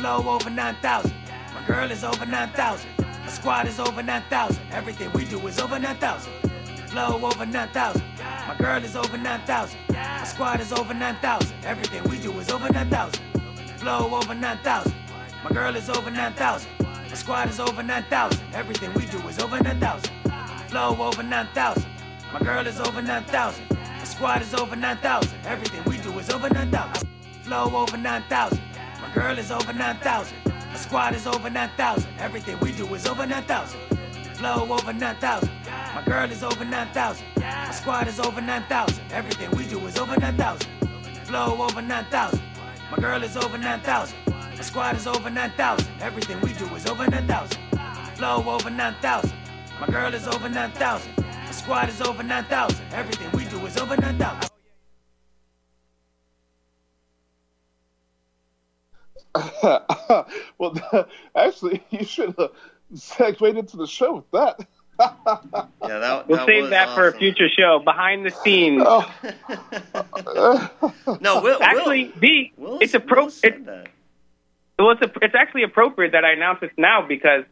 Flow over 9,000. My girl is over 9,000. My squad is over 9,000. Everything we do is over 9,000. Flow over 9,000. My girl is over 9,000. My squad is over 9,000. Everything we do is over 9,000. Flow over 9,000. My girl is over 9,000. My squad is over 9,000. Everything we do is over 9,000. Flow over 9,000. My girl is over 9,000. My squad is over 9,000. Everything we do is over 9,000. Flow over 9,000. My girl is over 9,000. My squad is over 9,000. Everything we do is over 9,000. Flow over 9,000. My girl is over 9,000. My squad is over 9,000. Everything we do is over 9,000. Flow over 9,000. My girl is over 9,000. My squad is over 9,000. Everything we do is over 9,000. Flow over 9,000. My girl is over 9,000. My squad is over 9,000. Everything we do is over 9,000. Well, actually, you should have segued into the show with that. We'll save that awesome. For a future show, behind the scenes. Oh. No, it's actually appropriate that I announce this now because,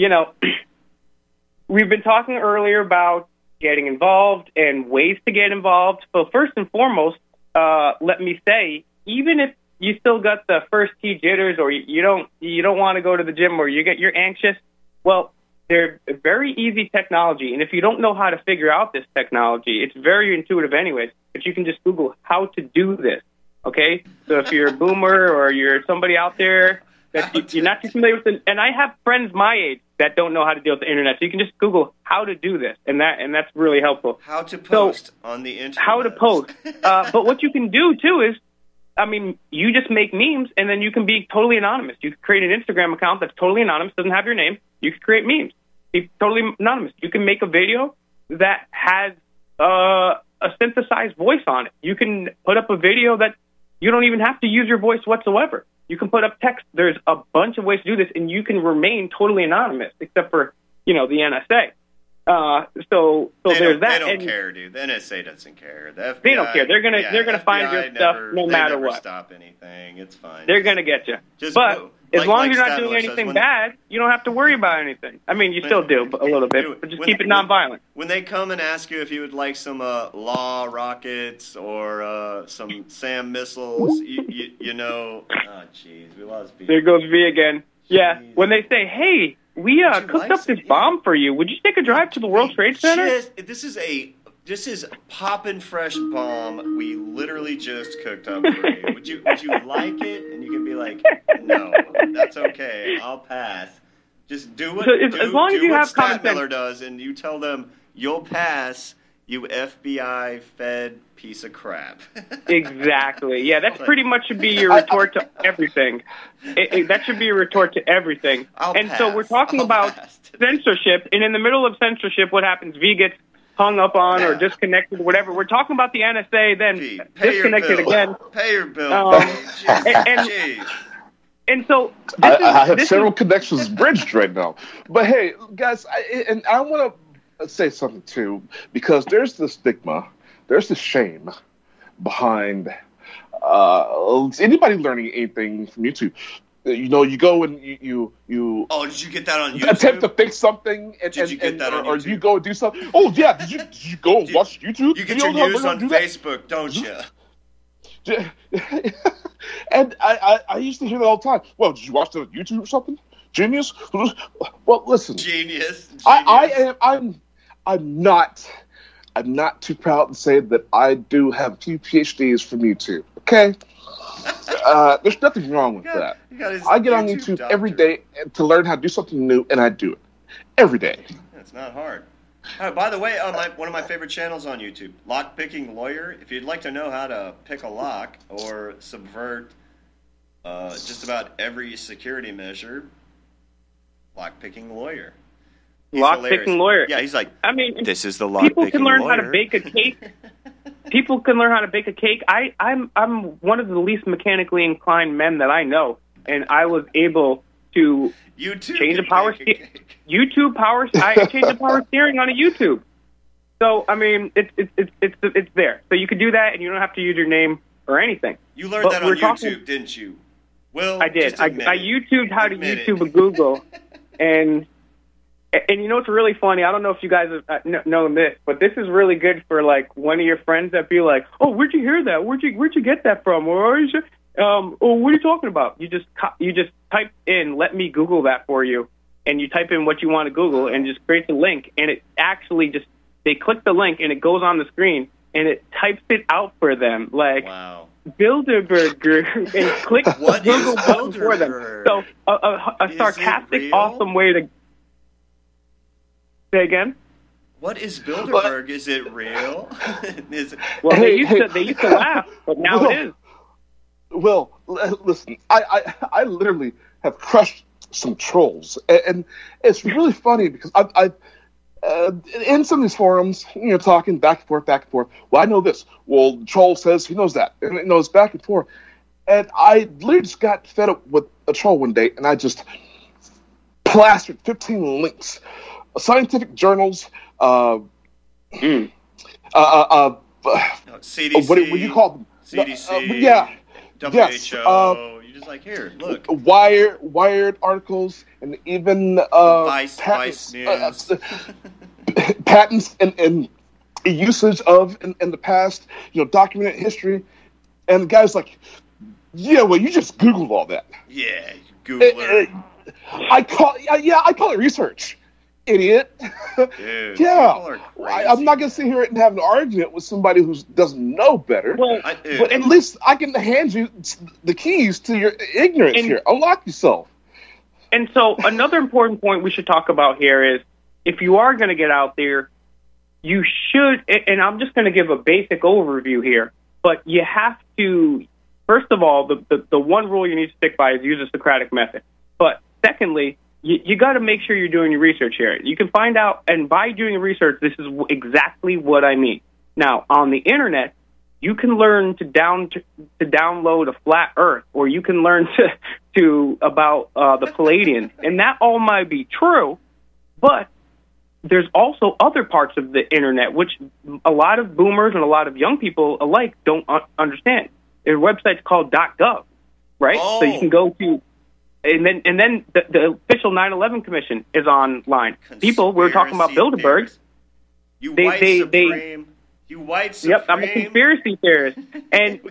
we've been talking earlier about getting involved and ways to get involved. So first and foremost, let me say, even if you still got the first T jitters or you don't want to go to the gym or you're anxious, well, they're very easy technology. And if you don't know how to figure out this technology, it's very intuitive anyways, but you can just Google how to do this. Okay? So if you're a boomer or you're somebody out there that you're not too familiar with it, and I have friends my age that don't know how to deal with the internet, so you can just Google how to do this, and that's really helpful. How to post on the internet. How to post. But what you can do, too, is, you just make memes, and then you can be totally anonymous. You can create an Instagram account that's totally anonymous, doesn't have your name. You can create memes. Be totally anonymous. You can make a video that has a synthesized voice on it. You can put up a video that you don't even have to use your voice whatsoever. You can put up text. There's a bunch of ways to do this, and you can remain totally anonymous, except for, the NSA. So there's that. They don't care, dude. The NSA doesn't care. The FBI, they don't care. They're gonna find your stuff no matter what. Stop anything. It's fine. They're gonna get you. But as long as you're not doing anything bad, you don't have to worry about anything. You still do a little bit, but just keep it nonviolent. When they come and ask you if you would like some Law rockets or some SAM missiles, oh, jeez, we lost V. There goes V again. Yeah, when they say, hey, we cooked up this bomb for you. Would you take a drive to the World Trade Center? This is poppin' fresh bomb. We literally just cooked up for you. Would you like it? And you can be like, no, that's okay. I'll pass. Just do what as long as you have common Miller does, and you tell them you'll pass. You FBI fed piece of crap. Exactly. Yeah, that's pretty much should be your retort to everything. That should be a retort to everything. So we're talking about censorship, and in the middle of censorship, what happens? V gets hung up on or disconnected, whatever. We're talking about the NSA, then disconnected again. Pay your bill. And so I have several connections bridged right now. But hey, guys, I want to say something too, because there's the stigma, there's the shame behind anybody learning anything from YouTube. You go and you. Oh, did you get that on YouTube? Attempt to fix something, and did you get that on YouTube? Or you go and do something. Oh yeah, did you go and watch YouTube? You get your news on Facebook, don't you? And I used to hear that all the time. Well, did you watch it on YouTube or something? Genius. Well, listen. Genius. I'm not too proud to say that I do have 2 PhDs from YouTube. Okay. There's nothing wrong with that. I get on YouTube every day to learn how to do something new, and I do it every day. It's not hard. By the way, one of my favorite channels on YouTube, Lock Picking Lawyer. If you'd like to know how to pick a lock or subvert just about every security measure, Lock Picking Lawyer. Lock Picking Lawyer. Yeah, he's like, this is the Lock Picking Lawyer. People can learn how to bake a cake. People can learn how to bake a cake. I'm one of the least mechanically inclined men that I know, and I was able to change the power steering. YouTube power. I changed the power steering on a YouTube. So it's there. So you can do that, and you don't have to use your name or anything. You learned that on YouTube, didn't you? Will, I did. I YouTubed how to YouTube a Google, and you know what's really funny? I don't know if you guys have known this, but this is really good for like one of your friends that be like, "Oh, where'd you hear that? Where'd you get that from?" Or what are you talking about? You just type in, "Let me Google that for you," and you type in what you want to Google, and just creates a link, and it actually they click the link, and it goes on the screen, and it types it out for them, like. Wow. Bilderberger, and click what Google is button for them. So a sarcastic, awesome way to say again. What is Bilderberg? Is it real? Well, they used to laugh, but now it is. Well, listen, I literally have crushed some trolls, and it's really funny because I in some of these forums, talking back and forth. Well, I know this. Well, the troll says he knows that, and it knows back and forth. And I literally just got fed up with a troll one day, and I just plastered 15 links, scientific journals, CDC. What do you call them? CDC. Yeah. WHO. Yes, you're just like, here, look. Wired articles, and even Vice News. Patents and usage of in the past, documented history. And the guy's like, yeah, well, you just Googled all that. Yeah, Googler. I call it research. Idiot. Dude, yeah. I'm not going to sit here and have an argument with somebody who doesn't know better. Well, but at least I can hand you the keys to your ignorance here. Unlock yourself. And so another important point we should talk about here is if you are going to get out there, you should, and I'm just going to give a basic overview here, but you have to, first of all, the one rule you need to stick by is use the Socratic method. But secondly, you got to make sure you're doing your research here. You can find out, and by doing research, this is exactly what I mean. Now, on the internet, you can learn to download a flat Earth, or you can learn about the Palladians, and that all might be true. But there's also other parts of the internet which a lot of boomers and a lot of young people alike don't understand. There are websites called .gov, right? Oh. So you can go to. And then the official 9/11 Commission is online. People, we're talking about Bilderberg. You white supreme. Yep, I'm a conspiracy theorist, and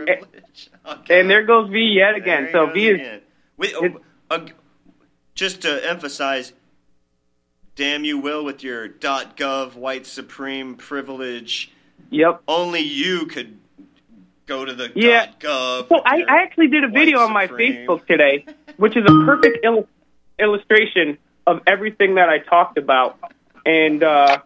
and there goes V yet again. So V is just to emphasize. Damn you, Will, with your .gov white supreme privilege. Yep. Only you could go to the .gov. So I actually did a video on my Facebook today, which is a perfect illustration of everything that I talked about. And I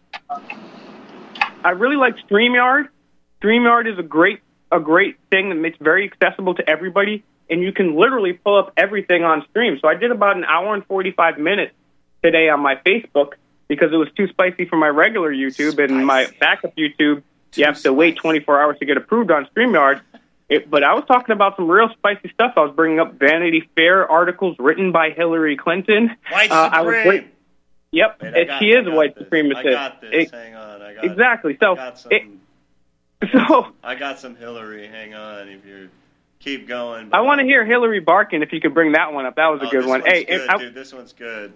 really like StreamYard. StreamYard is a great thing that makes very accessible to everybody, and you can literally pull up everything on stream. So I did about an hour and 45 minutes today on my Facebook because it was too spicy for my regular YouTube and my backup YouTube. You have to wait 24 hours to get approved on StreamYard. But I was talking about some real spicy stuff. I was bringing up Vanity Fair articles written by Hillary Clinton. White supreme. Yep, she is a white supremacist. I got this. Hang on. Exactly. So I got some Hillary. Hang on. If you keep going. I want to hear Hillary barking. If you could bring that one up, that was a good one. Hey, dude, this one's good.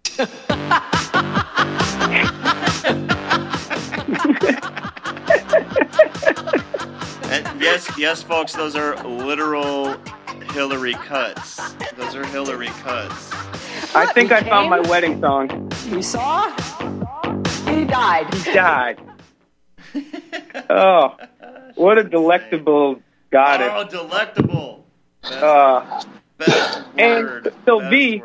And yes, folks, those are literal Hillary cuts. Those are Hillary cuts. I think I found my wedding song. You saw? He died. He died. Oh, what a delectable goddess. Oh, delectable. Best word. And so V.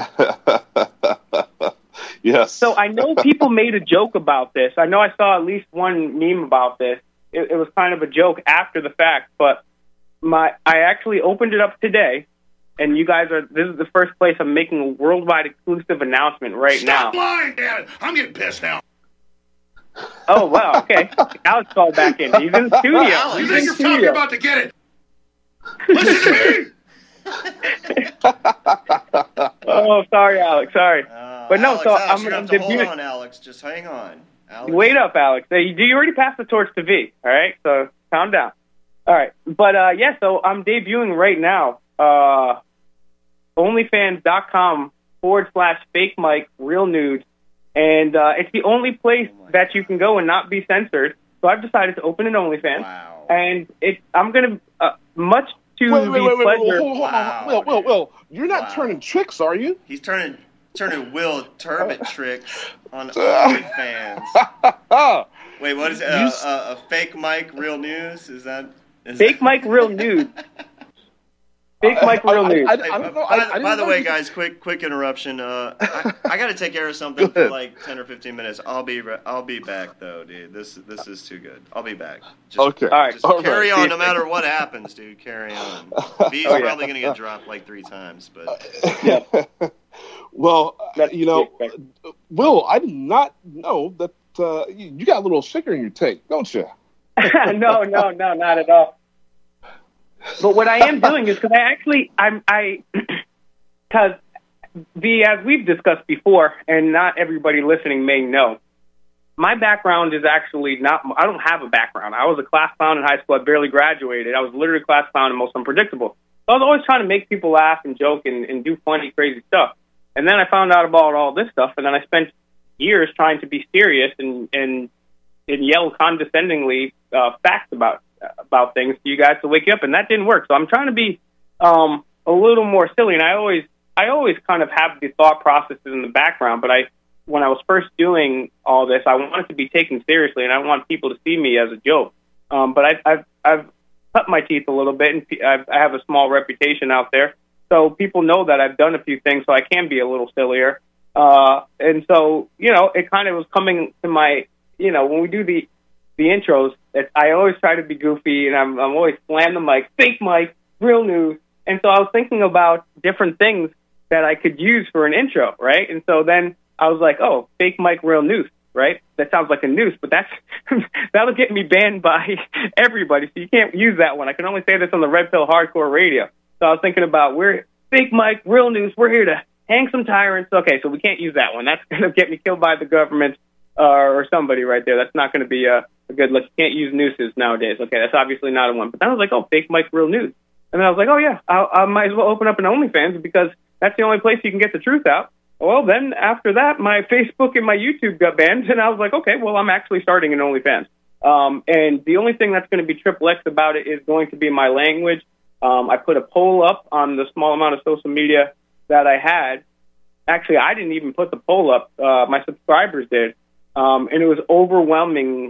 Yes. So I know people made a joke about this. I know I saw at least one meme about this. It was kind of a joke after the fact, but I actually opened it up today, and this is the first place I'm making a worldwide exclusive announcement right now. Stop lying, damn it! I'm getting pissed now. Oh, wow, okay. Alex called back in. He's in the studio. Alex, you think you're talking about to get it? Listen to me! Oh, sorry, Alex, sorry. But no, Alex, so Alex, I'm you have to hold on, Alex. Just hang on. Alex. Wait up, Alex. You already passed the torch to V, all right? So calm down. All right. But, so I'm debuting right now OnlyFans.com/fake Mike real nudes, and it's the only place that you can go and not be censored. So I've decided to open an OnlyFans, and I'm gonna much to the pleasure. Hold on. Will, you're not turning tricks, are you? He's turning Will Turbot tricks on OnlyFans. Wait, what is it? A fake Mike real news? Is fake Mike real nude? Fake Mike real news. By the way, guys, quick interruption. I got to take care of something for like 10 or 15 minutes. I'll be back though, dude. This is too good. I'll be back. Okay. All right. Just carry on, no matter what happens, dude. Carry on. V's probably gonna get dropped like 3 times, but. Yeah. Well, Will, I did not know that you got a little sugar in your tank, don't you? No, not at all. But what I am doing is because as we've discussed before, and not everybody listening may know, my background is actually I don't have a background. I was a class clown in high school. I barely graduated. I was literally a class clown and most unpredictable. So I was always trying to make people laugh and joke and do funny, crazy stuff. And then I found out about all this stuff, and then I spent years trying to be serious and yell condescendingly facts about things to you guys to wake you up, and that didn't work. So I'm trying to be a little more silly, and I always kind of have the thought processes in the background, but when I was first doing all this, I wanted to be taken seriously, and I want people to see me as a joke. But I've cut my teeth a little bit, and I have a small reputation out there, so people know that I've done a few things, so I can be a little sillier. And so, it kind of was coming to my, when we do the intros, I always try to be goofy, and I'm always slam the mic, fake Mike, real news. And so I was thinking about different things that I could use for an intro, right? And so then I was like, oh, fake Mike, real news, right? That sounds like a noose, but that'll get me banned by everybody, so you can't use that one. I can only say this on the Red Pill Hardcore Radio. So I was thinking about, we're fake Mike, real news, we're here to hang some tyrants. Okay, so we can't use that one. That's going to get me killed by the government or somebody right there. That's not going to be a good look. You can't use nooses nowadays. Okay, that's obviously not a one. But then I was like, oh, fake Mike, real news. And then I was like, oh, yeah, I might as well open up an OnlyFans because that's the only place you can get the truth out. Well, then after that, my Facebook and my YouTube got banned, and I was like, okay, well, I'm actually starting an OnlyFans. And the only thing that's going to be triple X about it is going to be my language. I put a poll up on the small amount of social media that I had. Actually, I didn't even put the poll up. My subscribers did. And it was overwhelming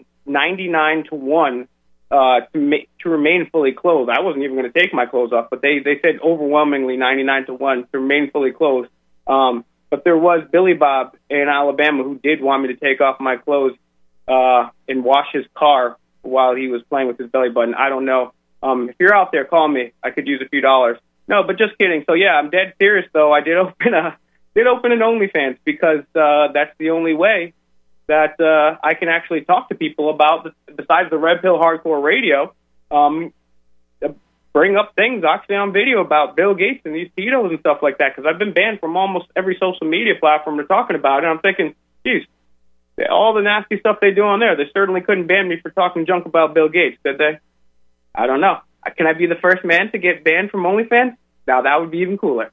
99-1 to remain fully clothed. I wasn't even going to take my clothes off, but they said overwhelmingly 99-1 to remain fully clothed. But there was Billy Bob in Alabama who did want me to take off my clothes and wash his car while he was playing with his belly button. I don't know. If you're out there, call me. I could use a few dollars. No, but just kidding. So yeah, I'm dead serious though. I did open an OnlyFans because that's the only way that I can actually talk to people about, besides the Red Pill Hardcore Radio, bring up things actually on video about Bill Gates and these pedos and stuff like that, because I've been banned from almost every social media platform they're talking about, and I'm thinking, geez, all the nasty stuff they do on there, they certainly couldn't ban me for talking junk about Bill Gates, did they? I don't know. Can I be the first man to get banned from OnlyFans? Now, that would be even cooler.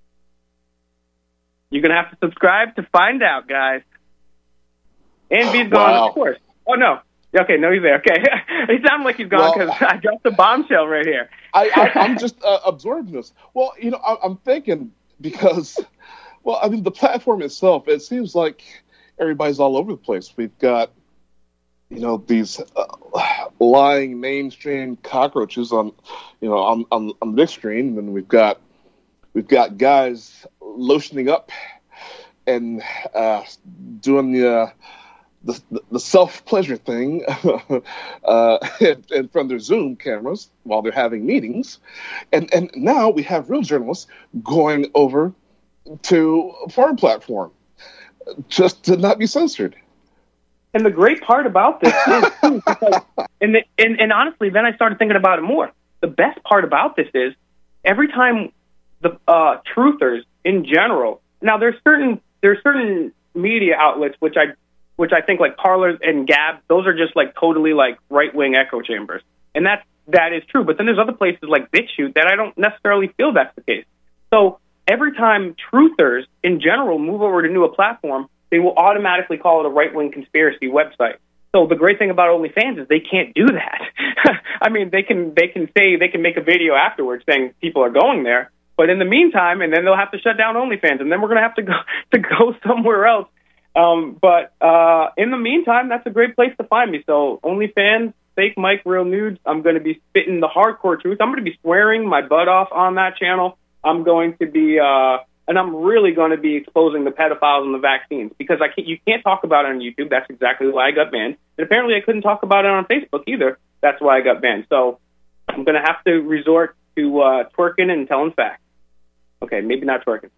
You're going to have to subscribe to find out, guys. And B's gone, of course. Oh, no. Okay, no, he's there. Okay. It sounds like he's gone because I dropped a bombshell right here. I'm just absorbing this. Well, I'm thinking because, the platform itself, it seems like everybody's all over the place. We've got, these lying mainstream cockroaches on the big screen, and then we've got guys lotioning up and doing the self-pleasure thing in front of their Zoom cameras while they're having meetings. And now we have real journalists going over to a foreign platform just to not be censored. And the great part about this is, too, because, and honestly, then I started thinking about it more. The best part about this is every time the truthers in general, now there's certain media outlets which I think like Parler and Gab, those are just like totally like right-wing echo chambers. And that's that is true. But then there's other places like BitChute that I don't necessarily feel that's the case. So every time truthers in general move over to a platform, they will automatically call it a right-wing conspiracy website. So the great thing about OnlyFans is they can't do that. I mean, they can make a video afterwards saying people are going there, but in the meantime, and then they'll have to shut down OnlyFans, and then we're going to have to go somewhere else. But in the meantime, that's a great place to find me. So OnlyFans, Fake Mike, Real Nudes. I'm going to be spitting the hardcore truth. I'm going to be swearing my butt off on that channel. I'm going to be, and I'm really going to be exposing the pedophiles and the vaccines, because you can't talk about it on YouTube. That's exactly why I got banned. And apparently I couldn't talk about it on Facebook either. That's why I got banned. So I'm going to have to resort to twerking and telling facts. Okay, maybe not twerking.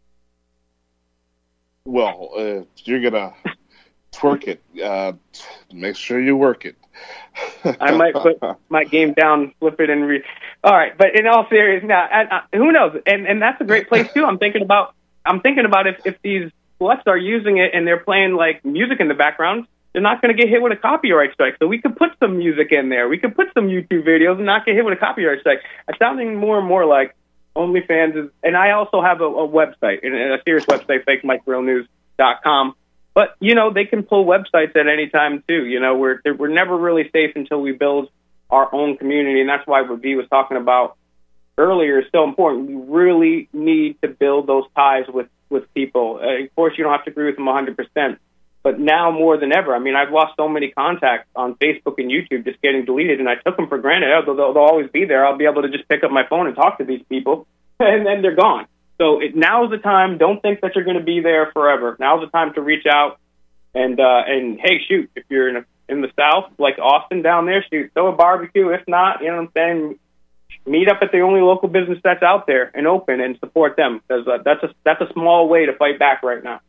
Well, if you're going to twerk it, make sure you work it. I might put my game down, flip it, and all right. But in all seriousness, now who knows? And that's a great place too. I'm thinking about if these sluts are using it and they're playing like music in the background, they're not going to get hit with a copyright strike. So we could put some music in there. We could put some YouTube videos and not get hit with a copyright strike. It's sounding more and more like OnlyFans is. And I also have a website, a serious website, FakeMikeRealNews.com. But, they can pull websites at any time, too. We're never really safe until we build our own community, and that's why what V was talking about earlier is so important. We really need to build those ties with people. Of course, you don't have to agree with them 100%, but now more than ever. I mean, I've lost so many contacts on Facebook and YouTube just getting deleted, and I took them for granted. They'll always be there. I'll be able to just pick up my phone and talk to these people, and then they're gone. So now's the time. Don't think that you're going to be there forever. Now's the time to reach out and hey, shoot, if you're in the South, like Austin down there, shoot, throw a barbecue. If not, you know what I'm saying, meet up at the only local business that's out there and open and support them, because that's a small way to fight back right now.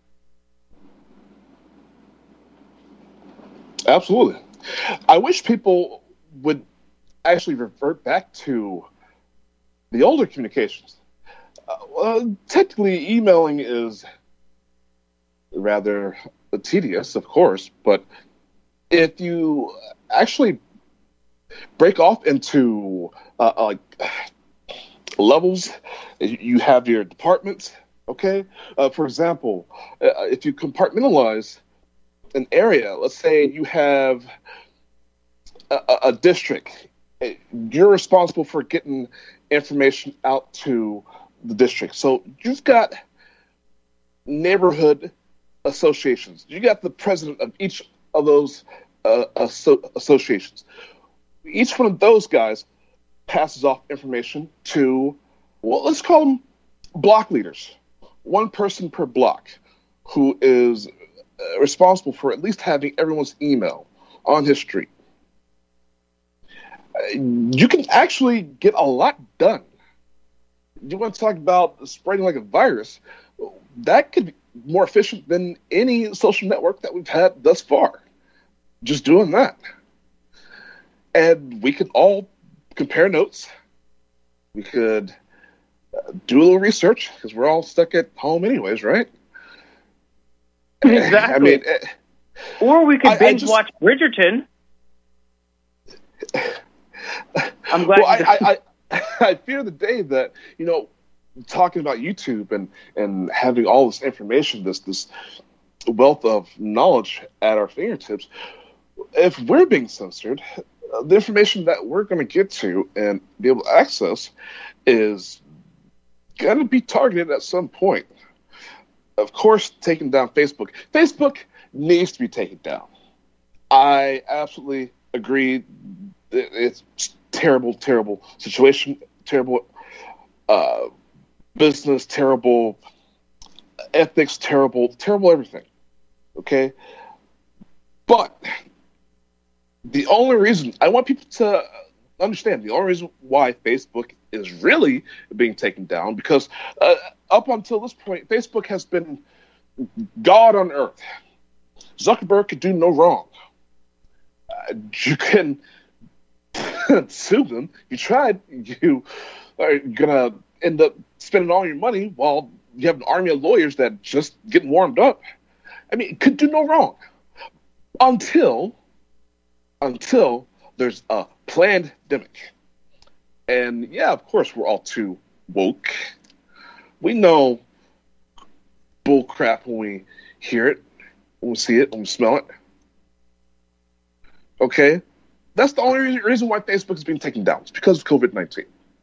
Absolutely. I wish people would actually revert back to the older communications. Technically, emailing is rather tedious, of course, but if you actually break off into levels, you have your departments, okay? For example, if you compartmentalize an area, let's say you have a district, you're responsible for getting information out to the district. So you've got neighborhood associations. You got the president of each of those associations. Each one of those guys passes off information to, well, let's call them block leaders. One person per block who is responsible for at least having everyone's email on his street. You can actually get a lot done. You want to talk about spreading like a virus, that could be more efficient than any social network that we've had thus far. Just doing that. And we could all compare notes. We could do a little research, because we're all stuck at home anyways, right? Exactly. I mean, or we could binge watch Bridgerton. I'm glad. Well, I fear the day that, talking about YouTube and having all this information, this wealth of knowledge at our fingertips, if we're being censored, the information that we're going to get to and be able to access is going to be targeted at some point. Of course, taking down Facebook. Facebook needs to be taken down. I absolutely agree. It's terrible, terrible situation, terrible business, terrible ethics, terrible everything. Okay? But the only reason, I want people to understand, the only reason why Facebook is really being taken down, because up until this point, Facebook has been God on earth. Zuckerberg could do no wrong. You can sue them. You tried. You are going to end up spending all your money while you have an army of lawyers that just getting warmed up. I mean, it could do no wrong until there's a pandemic. And yeah, of course, we're all too woke. We know bull crap when we hear it, when we see it, when we smell it. Okay? That's the only reason why Facebook is being taken down. It's because of COVID-19.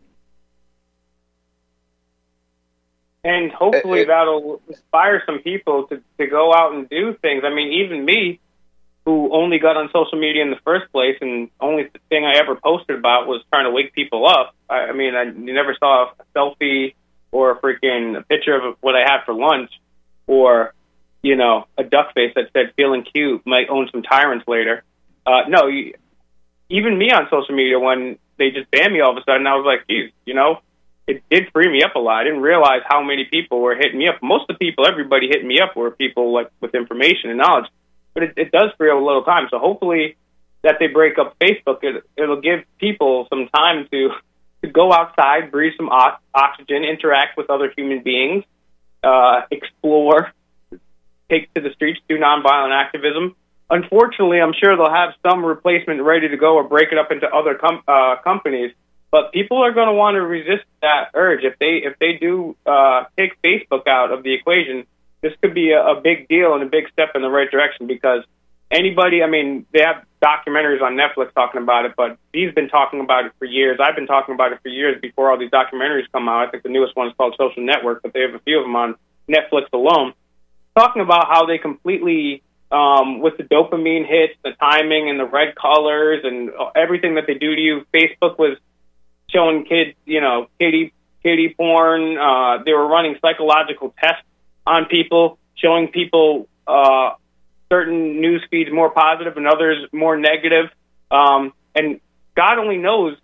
And hopefully that'll inspire some people to go out and do things. I mean, even me, who only got on social media in the first place, and only thing I ever posted about was trying to wake people up. I mean, you never saw a selfie or a picture of what I had for lunch, or, you know, a duck face that said feeling cute, might own some tyrants later. No, even me on social media, when they just banned me all of a sudden, I was like, geez, you know, it did free me up a lot. I didn't realize how many people were hitting me up. Most of the people, everybody hitting me up were people like with information and knowledge. But it does free up a little time. So hopefully that they break up Facebook, it'll give people some time to go outside, breathe some oxygen, interact with other human beings, explore, take to the streets, do nonviolent activism. Unfortunately, I'm sure they'll have some replacement ready to go or break it up into other companies. But people are going to want to resist that urge. If they do take Facebook out of the equation, this could be a big deal and a big step in the right direction, because anybody, I mean, they have documentaries on Netflix talking about it, but he's been talking about it for years. I've been talking about it for years before all these documentaries come out. I think the newest one is called Social Network, but they have a few of them on Netflix alone, talking about how they completely, with the dopamine hits, the timing and the red colors and everything that they do to you, Facebook was showing kids, you know, kitty porn. They were running psychological tests on people, showing people certain news feeds more positive and others more negative. And God only knows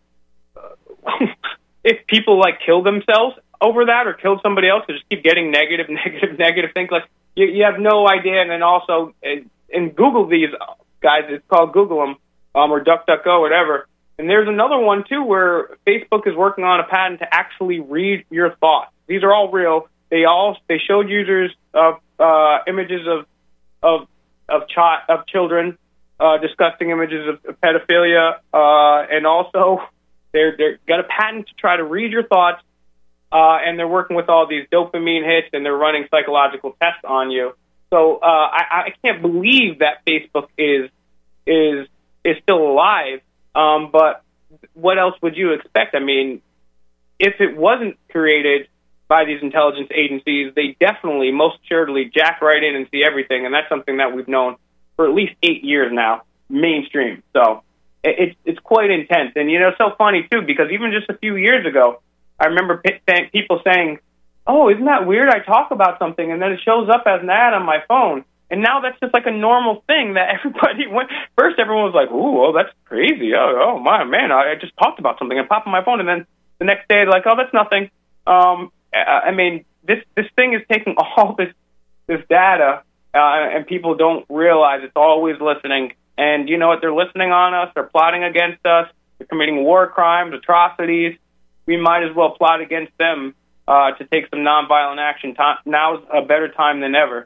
if people like kill themselves over that or kill somebody else or just keep getting negative things. Like you have no idea. And then also, and Google these guys. It's called Google them or DuckDuckGo, whatever. And there's another one too where Facebook is working on a patent to actually read your thoughts. These are all real. They showed users of images of children, disgusting images of pedophilia, and also they're got a patent to try to read your thoughts, and they're working with all these dopamine hits, and they're running psychological tests on you. So I can't believe that Facebook is still alive. But what else would you expect? I mean, if it wasn't created by these intelligence agencies, they definitely, most assuredly, jack right in and see everything, and that's something that we've known for at least 8 years now, mainstream. So it's quite intense. And, you know, it's so funny, too, because even just a few years ago, I remember people saying, oh, isn't that weird? I talk about something, and then it shows up as an ad on my phone. And now that's just like a normal thing that everybody went. First, everyone was like, ooh, oh, that's crazy. Oh, my man, I just talked about something and popped on my phone. And then the next day, like, oh, that's nothing. I mean, this thing is taking all this data, and people don't realize it's always listening. And you know what? They're listening on us. They're plotting against us. They're committing war crimes, atrocities. We might as well plot against them to take some nonviolent action. Now's a better time than ever.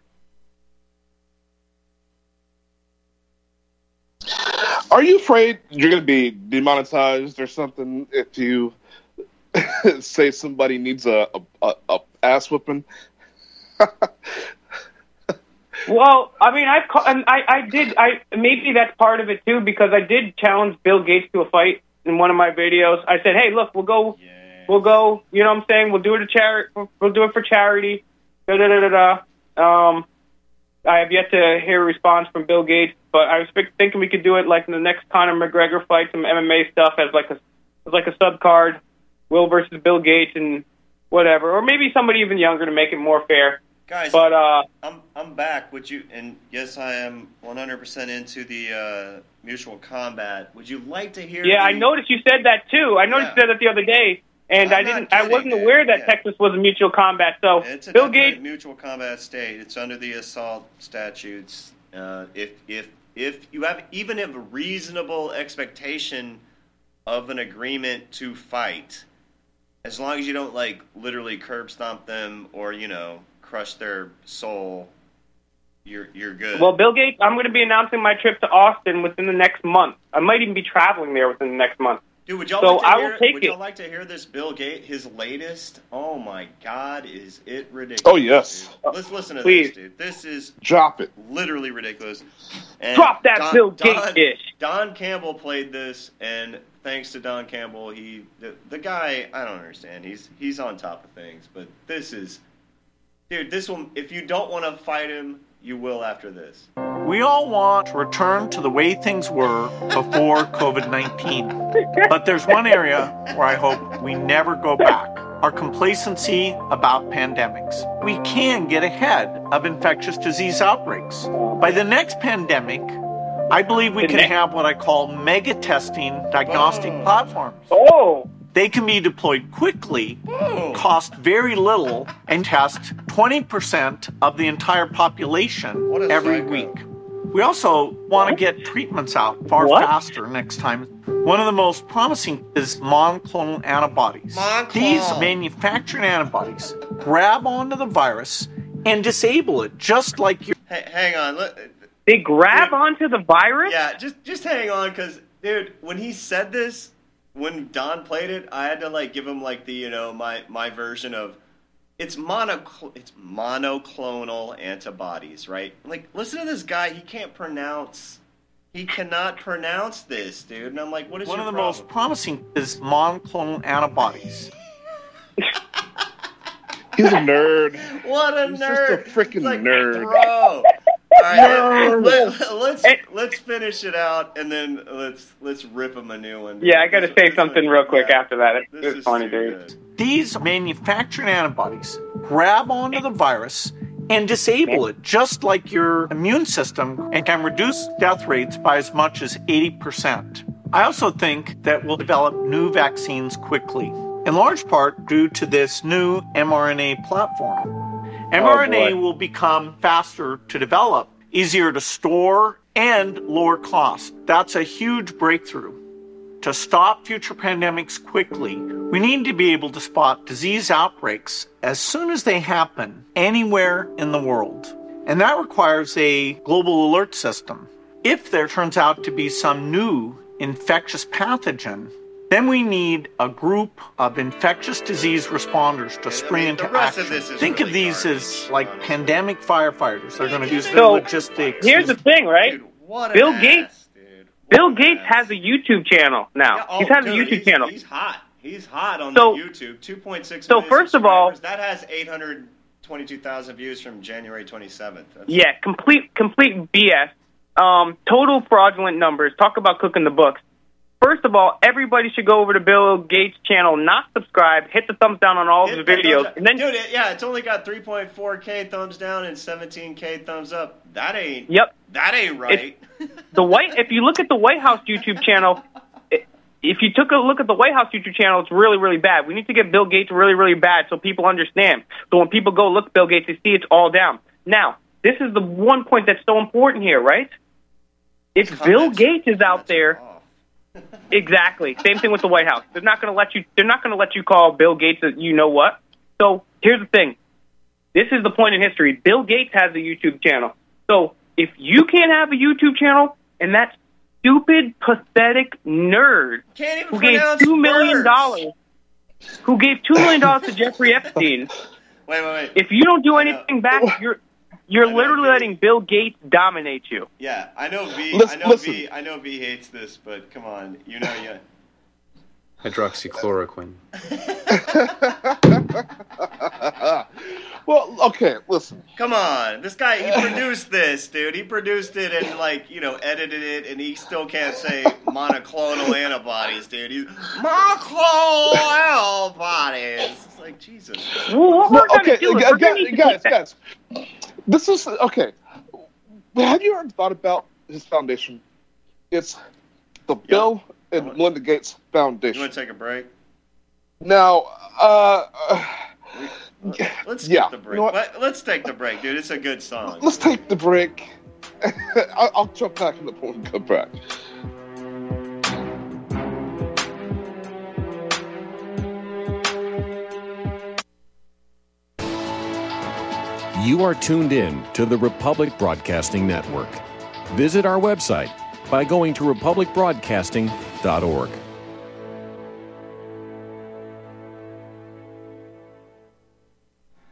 Are you afraid you're going to be demonetized or something if you say somebody needs a ass whipping? Well, I mean, maybe that's part of it too, because I did challenge Bill Gates to a fight in one of my videos. I said, hey, look, we'll go, you know what I'm saying? We'll do it we'll do it for charity. I have yet to hear a response from Bill Gates, but I was thinking we could do it like in the next Conor McGregor fight, some MMA stuff as like a sub card, Will versus Bill Gates and whatever, or maybe somebody even younger to make it more fair. Guys, but I'm back. Would you? And yes, I am 100% into the mutual combat. Would you like to hear? Yeah, I noticed you said that too. I noticed you said that the other day. And I wasn't aware that Texas was a mutual combat. So it's a Bill Gates, mutual combat state. It's under the assault statutes. If you have even a reasonable expectation of an agreement to fight, as long as you don't like literally curb stomp them or crush their soul, you're good. Well, Bill Gates, I'm going to be announcing my trip to Austin within the next month. I might even be traveling there within the next month. Dude, would y'all like to hear this Bill Gates, his latest? Oh my God, is it ridiculous? Oh yes. Dude. Let's listen to Please. this, dude. This is drop it. Literally ridiculous. And Drop that Bill Gates dish. Don Campbell played this, and thanks to Don Campbell, the guy, I don't understand. He's on top of things, but this is, dude. This one, if you don't want to fight him, you will after this. We all want to return to the way things were before COVID-19. But there's one area where I hope we never go back. Our complacency about pandemics. We can get ahead of infectious disease outbreaks. By the next pandemic, I believe we can have what I call mega testing diagnostic platforms. Oh! They can be deployed quickly, cost very little, and test 20% of the entire population every week. We also want to get treatments out far faster next time. One of the most promising is monoclonal antibodies. These manufactured antibodies grab onto the virus and disable it, just like your... Hey, hang on. They grab onto the virus? Yeah, just hang on, because, dude, when he said this, when Don played it, I had to give him the my version of it's monoclonal antibodies, right? Listen to this guy. He cannot pronounce this, dude. And I'm like, what is one your of the problem? most promising is monoclonal antibodies. He's a nerd. What a He's nerd! Just a freaking nerd, bro. All right, let's finish it out, and then let's rip him a new one. Yeah, I got to say something real quick after that. It's funny, dude. These manufactured antibodies grab onto the virus and disable it, just like your immune system, and can reduce death rates by as much as 80%. I also think that we'll develop new vaccines quickly, in large part due to this new mRNA platform. mRNA will become faster to develop, easier to store, and lower cost. That's a huge breakthrough. To stop future pandemics quickly, we need to be able to spot disease outbreaks as soon as they happen anywhere in the world. And that requires a global alert system. If there turns out to be some new infectious pathogen, then we need a group of infectious disease responders to spring into action. Think of these as pandemic firefighters. They're going to use their logistics. Here's the thing, right? Dude, what Bill an Gates. ass, dude. Bill Gates has a YouTube channel now. Yeah, He's had a YouTube channel. He's hot. He's hot on the YouTube. 2.6 So million first of all, that has 822,000 views from January 27th. Yeah, complete BS. Total fraudulent numbers. Talk about cooking the books. First of all, everybody should go over to Bill Gates' channel, not subscribe, hit the thumbs down on all of his videos. And then, dude, it's only got 3.4K thumbs down and 17K thumbs up. That ain't right. If you look at the White House YouTube channel, if you took a look at the White House YouTube channel, it's really, really bad. We need to get Bill Gates really, really bad so people understand. So when people go look at Bill Gates, they see it's all down. Now, this is the one point that's so important here, right? If Bill Gates is out there... Exactly. Same thing with the White House. They're not going to let you call Bill Gates a you know what. So here's the thing. This is the point in history. Bill Gates has a YouTube channel. So if you can't have a YouTube channel, and that stupid, pathetic nerd who gave $2 million to Jeffrey Epstein, wait. If you don't do anything back, you're literally letting Bill Gates dominate you. Yeah, I know V. I know V hates this, but come on, yeah. Hydroxychloroquine. Well, okay, listen. Come on, this guy, he produced this, dude. He produced it and edited it, and he still can't say monoclonal antibodies, dude. He's monoclonal antibodies. It's like Jesus. Guys. This is okay. Have you ever thought about his foundation? It's the Bill and Melinda Gates Foundation. You want to take a break? Now, let's skip the break. You know let's take the break, dude. It's a good song. Let's take the break. I'll jump back in the point and come back. You are tuned in to the Republic Broadcasting Network. Visit our website by going to republicbroadcasting.org.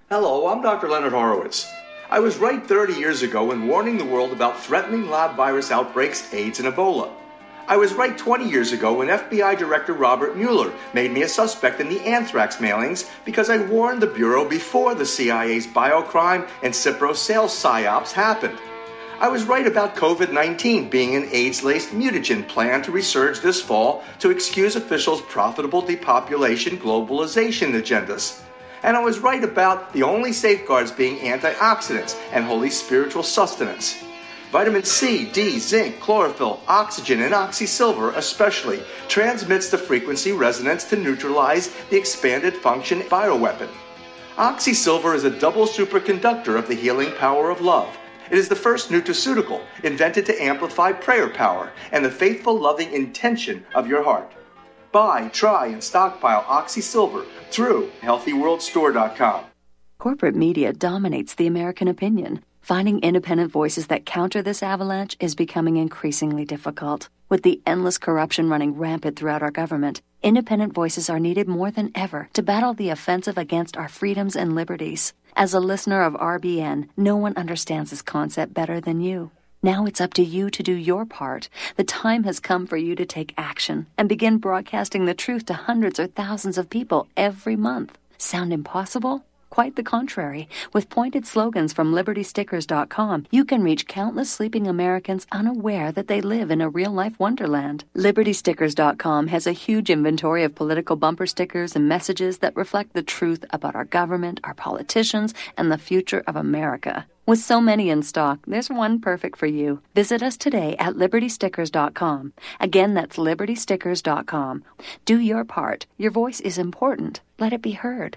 Hello, I'm Dr. Leonard Horowitz. I was right 30 years ago in warning the world about threatening lab virus outbreaks, AIDS, and Ebola. I was right 20 years ago when FBI Director Robert Mueller made me a suspect in the anthrax mailings because I warned the Bureau before the CIA's biocrime and Cipro sales psyops happened. I was right about COVID-19 being an AIDS-laced mutagen planned to resurge this fall to excuse officials' profitable depopulation globalization agendas. And I was right about the only safeguards being antioxidants and holy spiritual sustenance. Vitamin C, D, zinc, chlorophyll, oxygen, and oxysilver especially transmits the frequency resonance to neutralize the expanded function bioweapon. Oxysilver is a double superconductor of the healing power of love. It is the first nutraceutical invented to amplify prayer power and the faithful, loving intention of your heart. Buy, try, and stockpile Oxysilver through HealthyWorldStore.com. Corporate media dominates the American opinion. Finding independent voices that counter this avalanche is becoming increasingly difficult. With the endless corruption running rampant throughout our government, independent voices are needed more than ever to battle the offensive against our freedoms and liberties. As a listener of RBN, no one understands this concept better than you. Now it's up to you to do your part. The time has come for you to take action and begin broadcasting the truth to hundreds or thousands of people every month. Sound impossible? Quite the contrary. With pointed slogans from LibertyStickers.com, you can reach countless sleeping Americans unaware that they live in a real-life wonderland. LibertyStickers.com has a huge inventory of political bumper stickers and messages that reflect the truth about our government, our politicians, and the future of America. With so many in stock, there's one perfect for you. Visit us today at LibertyStickers.com. Again, that's LibertyStickers.com. Do your part. Your voice is important. Let it be heard.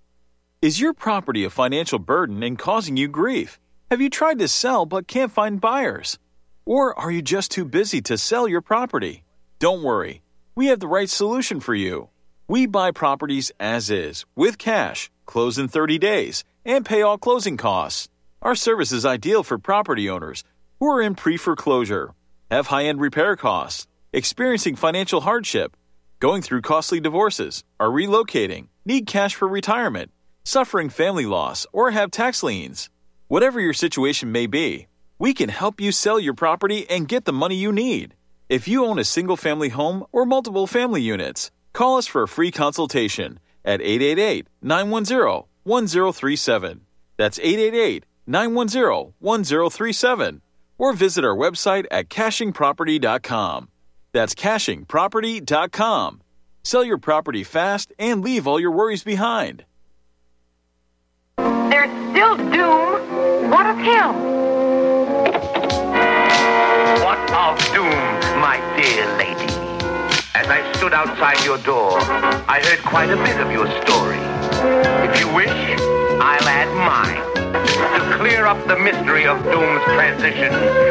Is your property a financial burden and causing you grief? Have you tried to sell but can't find buyers? Or are you just too busy to sell your property? Don't worry. We have the right solution for you. We buy properties as is, with cash, close in 30 days, and pay all closing costs. Our service is ideal for property owners who are in pre-foreclosure, have high-end repair costs, experiencing financial hardship, going through costly divorces, are relocating, need cash for retirement, suffering family loss, or have tax liens. Whatever your situation may be, we can help you sell your property and get the money you need. If you own a single-family home or multiple family units, call us for a free consultation at 888-910-1037. That's 888-910-1037. Or visit our website at cashingproperty.com. That's cashingproperty.com. Sell your property fast and leave all your worries behind. There's still doom. What of him? What of doom, my dear lady? As I stood outside your door, I heard quite a bit of your story. If you wish, I'll add mine to clear up the mystery of doom's transition.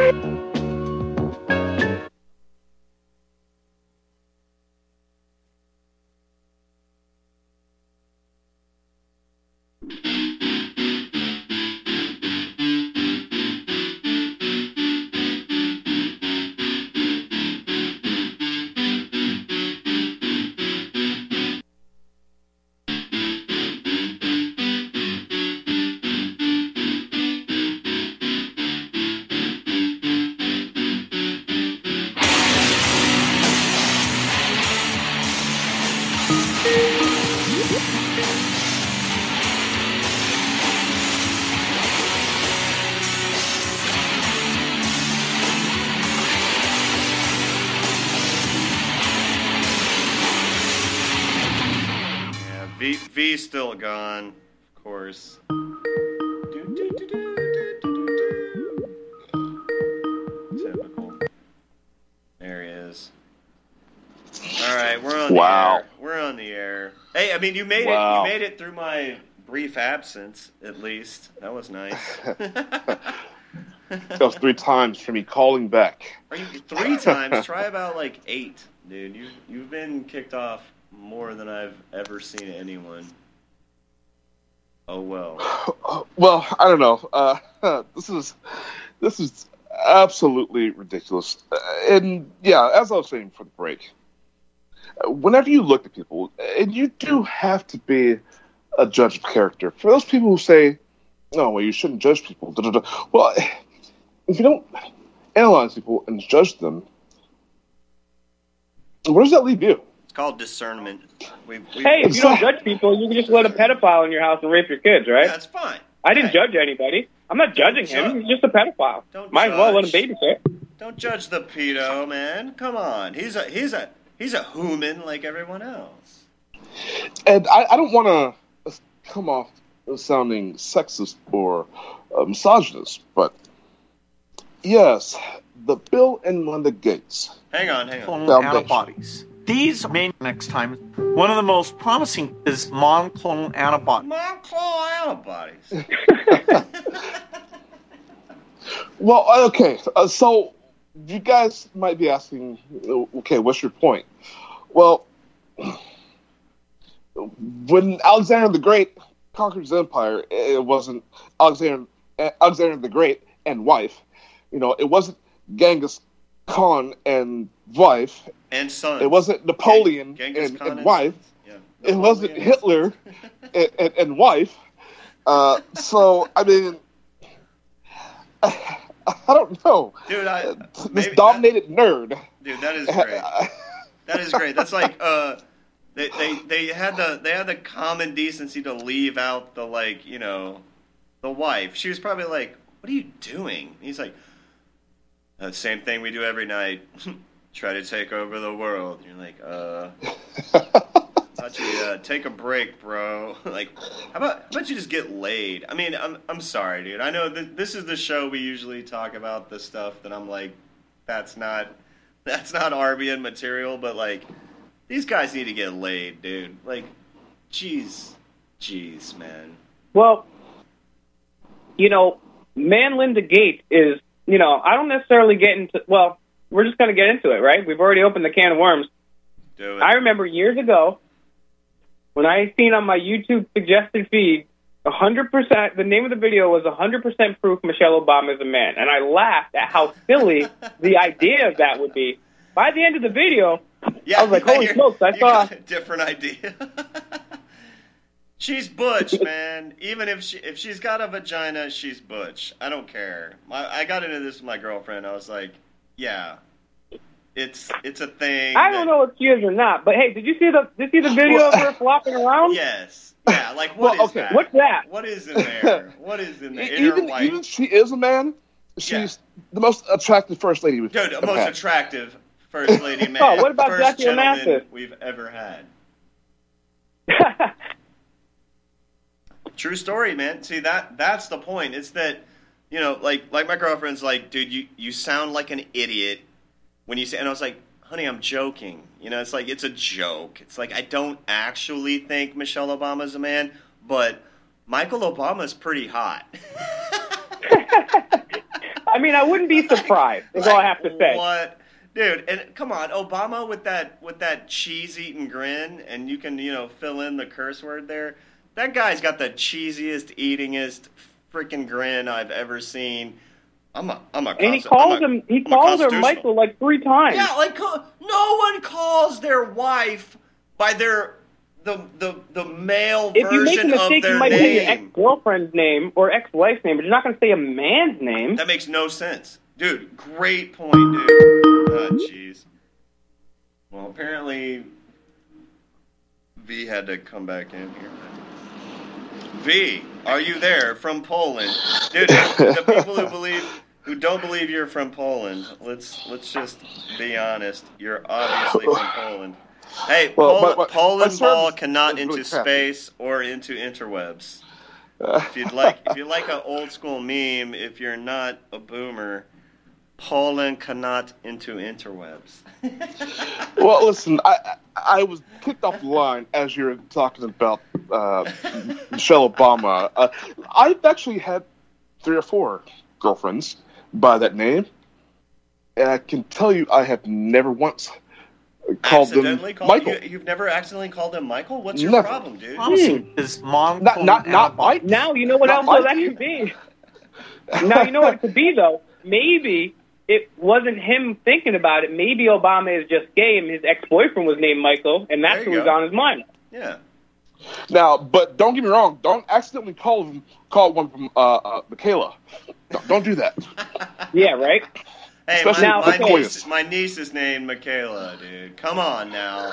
V's still gone, of course. Typical. There he is. All right, we're on the air. We're on the air. Hey, I mean, you made it. You made it through my brief absence, at least. That was nice. That was 3 times for me calling back. Are you 3 times? Try about like 8, dude. You've been kicked off more than I've ever seen anyone. Oh well. Well, I don't know. This is absolutely ridiculous. And yeah, as I was saying for the break, whenever you look at people, and you do have to be a judge of character. For those people who say, "No, well, you shouldn't judge people," well, if you don't analyze people and judge them, where does that leave you? It's called discernment. Hey, if you don't judge people, you can just let a pedophile in your house and rape your kids, right? That's fine. I didn't judge anybody. I'm not judging him. He's just a pedophile. Might as well let him babysit. Don't judge the pedo, man. Come on. He's a human like everyone else. And I don't want to come off sounding sexist or misogynist, but yes, the Bill and Melinda Gates. Hang on. Antibodies. These may next time. One of the most promising is monoclonal antibodies. Monoclonal antibodies. Well, okay, so you guys might be asking, okay, what's your point? Well, when Alexander the Great conquered his empire, it wasn't Alexander the Great and wife. It wasn't Genghis Khan and wife. And son. It wasn't Napoleon and wife. Yeah. It wasn't Hitler and wife. So, I mean, I don't know. Dude, this dominated nerd. Dude, that is great. That is great. That's like they had the common decency to leave out the the wife. She was probably like, "What are you doing?" He's like, "The same thing we do every night. Try to take over the world." And you're like, "How about you take a break, bro? Like, how about you just get laid?" I mean, I'm sorry, dude. I know this is the show we usually talk about the stuff that I'm like, that's not Arbian material, but like, these guys need to get laid, dude. Like, jeez, man. Well, Melinda Gates is, I don't necessarily get into, well, we're just going to get into it, right? We've already opened the can of worms. Do it. I remember years ago when I seen on my YouTube suggested feed 100%, the name of the video was 100% proof Michelle Obama is a man. And I laughed at how silly the idea of that would be. By the end of the video, I was like, holy smokes, I saw a different idea. She's butch, man. Even if she's got a vagina, she's butch. I don't care. I got into this with my girlfriend. I was like, yeah, it's a thing. I don't know if she is or not, but hey, did you see the video of her flopping around? Yes. Yeah, like what is that? What's that? What is in there? What is in there? Even if she is a man, she's the most attractive first lady we've ever had. Dude, the most attractive first lady man. Oh, what about first Jackie Onassis we've ever had? True story, man. See, that's the point. It's that, like my girlfriend's like, dude, you sound like an idiot when you say, and I was like, honey, I'm joking. It's like, it's a joke. It's like, I don't actually think Michelle Obama's a man, but Michael Obama's pretty hot. I mean, I wouldn't be surprised, is all I have to say. What? Dude, and come on, Obama with that cheese-eating grin, and you can, fill in the curse word there. That guy's got the cheesiest, eatingest freaking grin I've ever seen. And he calls her Michael like 3 times. Yeah, like no one calls their wife by the male if you make version a mistake, of their you might name. say your ex-girlfriend's name or ex-wife's name, but you're not going to say a man's name. That makes no sense. Dude, great point, dude. Oh, jeez. Well, apparently V had to come back in here. V, are you there from Poland? Dude, the people who don't believe you're from Poland, let's just be honest. You're obviously from Poland. Hey, Poland ball cannot into space or into interwebs. If you'd like an old school meme, if you're not a boomer, Poland cannot into interwebs. Well, listen, I was kicked off the line as you're talking about Michelle Obama. I've actually had 3 or 4 girlfriends by that name, and I can tell you I have never once called them Michael. You've never accidentally called him Michael? What's your problem, dude? His mom not Mike. Now you know what else that could be. Now you know what it could be, though. Maybe it wasn't him thinking about it. Maybe Obama is just gay and his ex-boyfriend was named Michael, and that's who was on his mind. Yeah. Now, but don't get me wrong. Don't accidentally call one from Michaela. Don't do that. Yeah, right? Hey, my niece is named Michaela, dude. Come on now.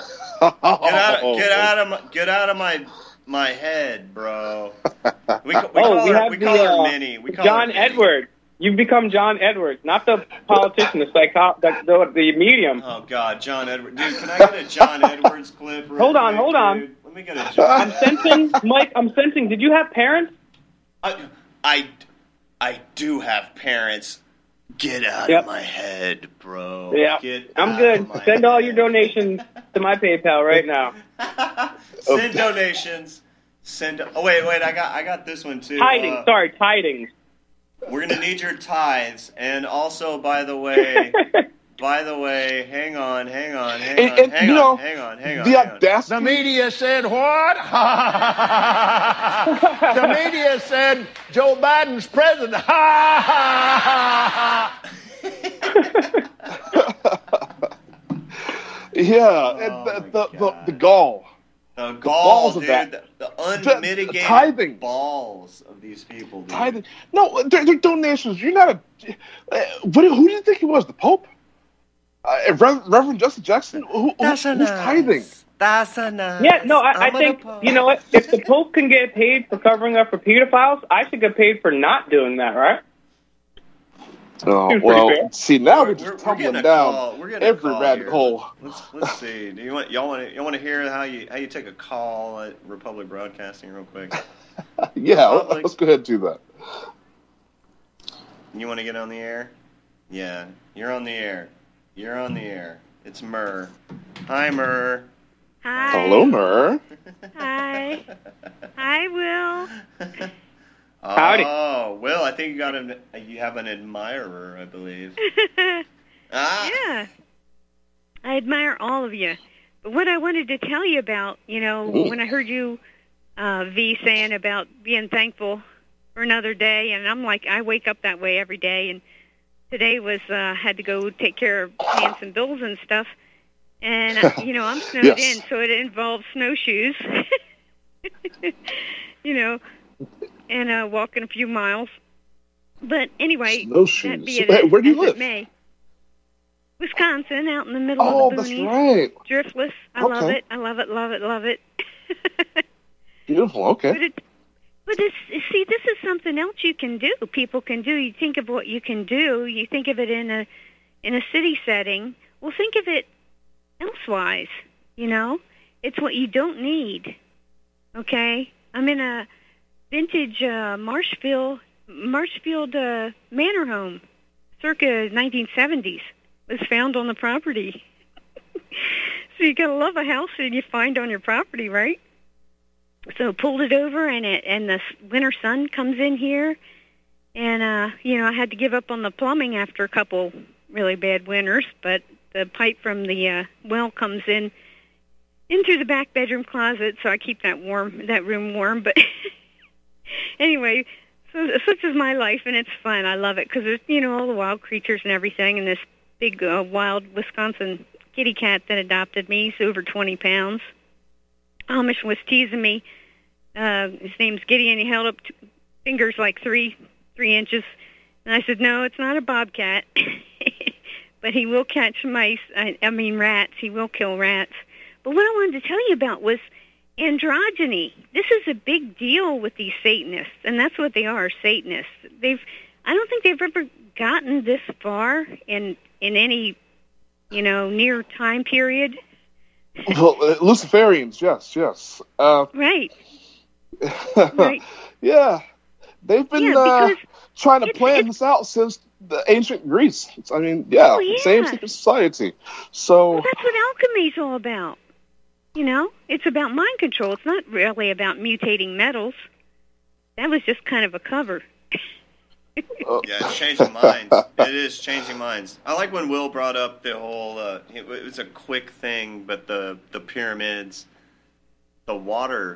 Get out of my head, bro. We call her Minnie. We call John her Minnie. Edwards. You've become John Edwards, not the politician, the medium. Oh God, John Edwards. Dude, can I get a John Edwards clip? Hold on. Dude? Let me get a John. I'm sensing. Did you have parents? I do have parents. Get out of my head, bro. Yeah, I'm good. Send all your donations to my PayPal right now. Send donations. Oh wait, I got this one too. Tidings. We're gonna need your tithes, and also, by the way, hang on. The audacity. The media said what? The media said Joe Biden's president. The gall. The balls of dude, that. The unmitigated tithing. Balls of these people, dude. Tithing. No, they're donations. You're not who do you think he was? The Pope? Reverend Justin Jackson? Who's tithing? That's nice. Yeah, no, I think, you know what? If the Pope can get paid for covering up for pedophiles, I should get paid for not doing that, right? Oh, well, see, now we're just tumbling down every rabbit hole. Let's see. Do y'all want to hear how you take a call at Republic Broadcasting real quick? Yeah, let's go ahead and do that. You want to get on the air? Yeah, you're on the air. It's Murr. Hi, Murr. Hi. Hello, Murr. Hi. Hi, Will. Howdy. Oh, Will, I think you have an admirer, I believe. Yeah. I admire all of you. But what I wanted to tell you about, when I heard you, V, saying about being thankful for another day, and I'm like, I wake up that way every day, and today was, had to go take care of paying some bills and stuff, and, I'm snowed in, so it involves snowshoes, and walking a few miles. But anyway, that be it. Where do you live? May. Wisconsin, out in the middle of the boonies. Oh, that's right. Driftless. I love it. I love it, love it, love it. Beautiful, okay. But see, this is something else you can do. People can do. You think of what you can do. You think of it in a city setting. Well, think of it elsewise. It's what you don't need. Okay, I'm in a vintage Marshfield manor home, circa 1970s. Was found on the property. So you gotta love a house that you find on your property, right? So pulled it over, and the winter sun comes in here, and I had to give up on the plumbing after a couple really bad winters, but the pipe from the well comes in through the back bedroom closet, so I keep that room warm. But anyway, so such is my life, and it's fun. I love it because there's all the wild creatures and everything, and this big wild Wisconsin kitty cat that adopted me. He's over 20 pounds. Amish was teasing me. His name's Gideon. He held up fingers like 3 inches. And I said, no, it's not a bobcat. But he will catch mice. I mean rats. He will kill rats. But what I wanted to tell you about was androgyny. This is a big deal with these Satanists. And that's what they are, Satanists. I don't think they've ever gotten this far in any, near time period. Well, Luciferians, yes. Right. Right. Yeah. They've been trying to plan this out since the ancient Greece. Same secret society. So that's what alchemy's all about. It's about mind control. It's not really about mutating metals. That was just kind of a cover. Yeah, it's changing minds. It is changing minds. I like when Will brought up the whole, it was a quick thing, but the pyramids, the water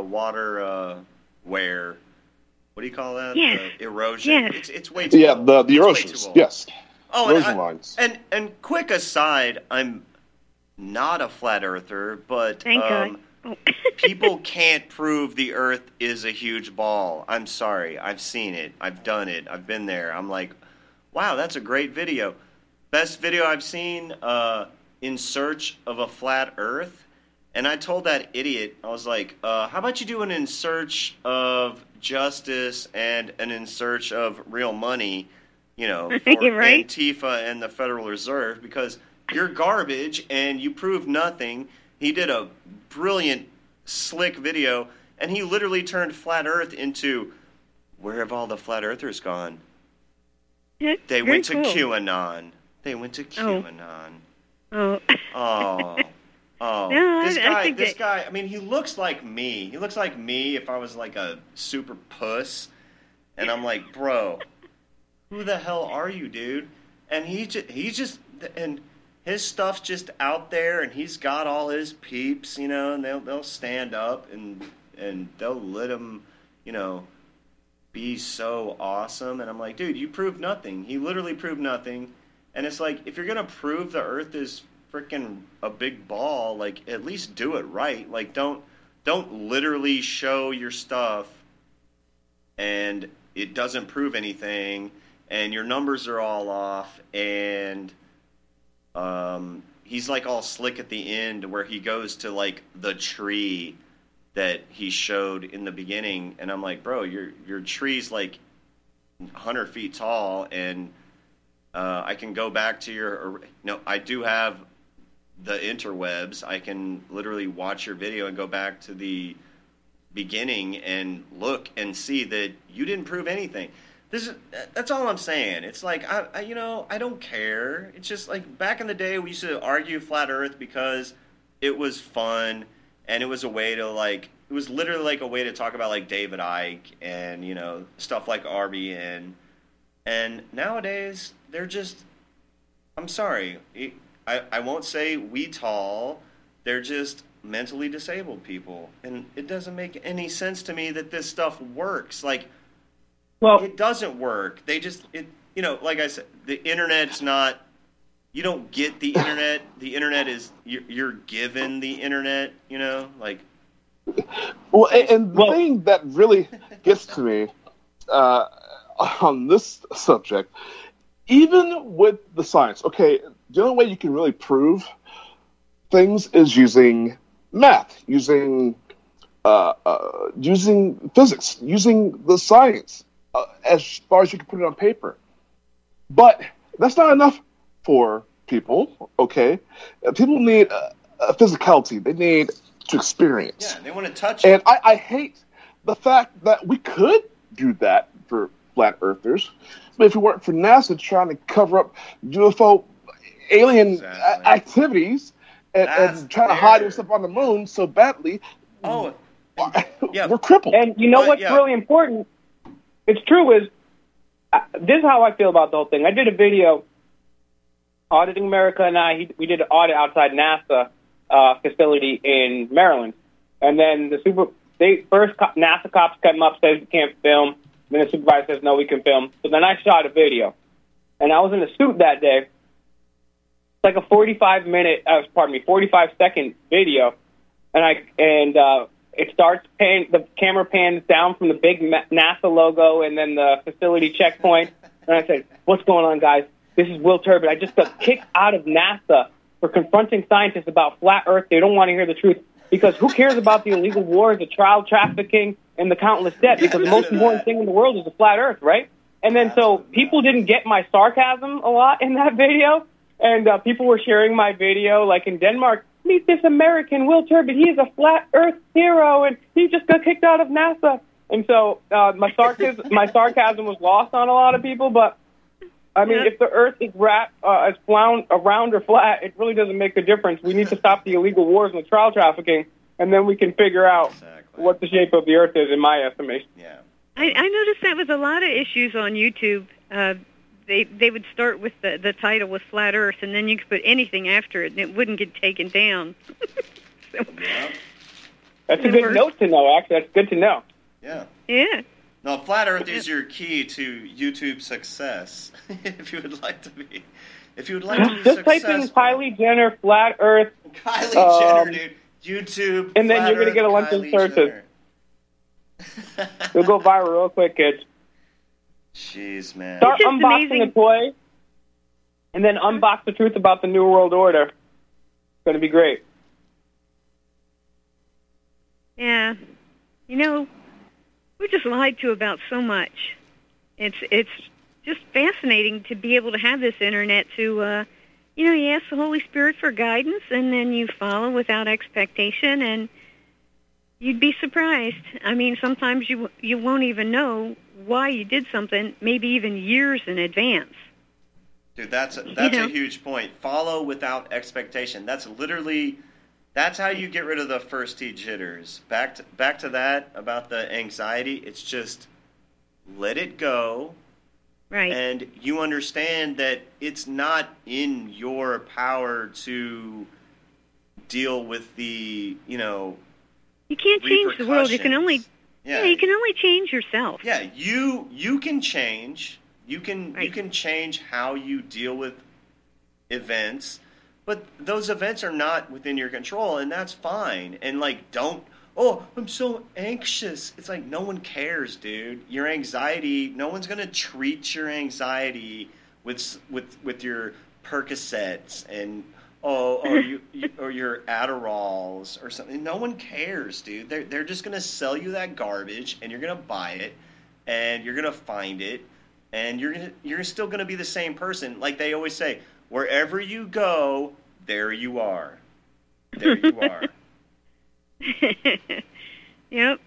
wear, what do you call that? Yes. The erosion. Yes. It's way too old. The erosions, yes. Oh, erosion lines. And quick aside, I'm not a flat earther, but thank God. People can't prove the Earth is a huge ball. I'm sorry. I've seen it. I've done it. I've been there. I'm like, wow, that's a great video. Best video I've seen, In Search of a Flat Earth. And I told that idiot, I was like, how about you do an In Search of Justice and an In Search of Real Money, you know, for right? Antifa and the Federal Reserve, because you're garbage and you prove nothing. He did a brilliant, slick video, and he literally turned Flat Earth into, where have all the Flat Earthers gone? They went to QAnon. They went to QAnon. Oh. Oh. Oh. No, This guy, I mean, he looks like me. He looks like me if I was like a super puss. And I'm like, bro, who the hell are you, dude? And he's just, and his stuff's just out there, and he's got all his peeps, you know, and they'll stand up and they'll let him, you know, be so awesome. And I'm like, dude, you proved nothing. He literally proved nothing. And it's like, if you're gonna prove the Earth is freaking a big ball, like, at least do it right. Like, don't literally show your stuff and it doesn't prove anything, and your numbers are all off, and he's like all slick at the end where he goes to like the tree that he showed in the beginning, and I'm like, bro, your tree's like 100 feet tall, and I can go back to your, no, I do have the interwebs. I can literally watch your video and go back to the beginning and look and see that you didn't prove anything. That's all I'm saying. It's like, I don't care. It's just like back in the day we used to argue Flat Earth because it was fun, and it was a way to like, it was literally like a way to talk about like David Icke and, you know, stuff like RBN. And nowadays they're just, I'm sorry, I won't say we tall, they're just mentally disabled people. And it doesn't make any sense to me that this stuff works. Like, well, it doesn't work. They just, you know, like I said, the internet's not, you don't get the internet. The internet is, you're given the internet, you know, like. Well, and the thing that really gets to me on this subject, even with the science, okay, the only way you can really prove things is using math, using physics, using the science, as far as you can put it on paper. But that's not enough for people, okay? People need a physicality. They need to experience. Yeah, they want to touch it. And I hate the fact that we could do that for flat earthers, but if it weren't for NASA trying to cover up UFO alien activities and trying to hide us up on the moon so badly, we're crippled. And you know what's really important? It's true is, this is how I feel about the whole thing. I did a video, Auditing America and we did an audit outside NASA facility in Maryland. And then NASA cops come up, says we can't film. Then the supervisor says, no, we can film. So then I shot a video. And I was in a suit that day. It's like a 45-second video. And it starts the camera pans down from the big NASA logo and then the facility checkpoint. And I said, what's going on, guys? This is Will Turbid. I just got kicked out of NASA for confronting scientists about flat Earth. They don't want to hear the truth. Because who cares about the illegal wars, the child trafficking, and the countless debt? Because the most important thing in the world is the flat Earth, right? And then so people didn't get my sarcasm a lot in that video. And people were sharing my video, like in Denmark, meet this American, Will Turbid. He is a flat Earth hero, and he just got kicked out of NASA. And so my sarcasm was lost on a lot of people. But, I mean, if the Earth is around or flat, it really doesn't make a difference. We need to stop the illegal wars and the child trafficking, and then we can figure out what the shape of the Earth is, in my estimation. Yeah. I noticed that with a lot of issues on YouTube. They would start with the title with Flat Earth, and then you could put anything after it, and it wouldn't get taken down. That's a good note to know, actually. That's good to know. Yeah. Yeah. No, Flat Earth is your key to YouTube success. If you would like to be, just type in Kylie Jenner Flat Earth. Kylie Jenner, dude. YouTube. And then you're going to get a bunch of searches. It'll go viral real quick, kids. Jeez, man. Start unboxing a toy, and then unbox the truth about the New World Order. It's going to be great. Yeah. You know, we're just lied to about so much. It's just fascinating to be able to have this internet to, you ask the Holy Spirit for guidance, and then you follow without expectation, and you'd be surprised. I mean, sometimes you won't even know why you did something, maybe even years in advance. Dude, that's a huge point. Follow without expectation. That's how you get rid of the first tee jitters. Back to that about the anxiety. It's just let it go. Right. And you understand that it's not in your power to deal with the, You can't change the world. You can only you can only change yourself. Yeah, you can change. You can change how you deal with events, but those events are not within your control, and that's fine. And I'm so anxious. It's like no one cares, dude. Your anxiety, no one's gonna treat your anxiety with your Percocets and or your Adderalls or something. No one cares, dude. They're just gonna sell you that garbage, and you're gonna buy it, and you're gonna find it, and you're still gonna be the same person. Like they always say, wherever you go, there you are. There you are. Yep.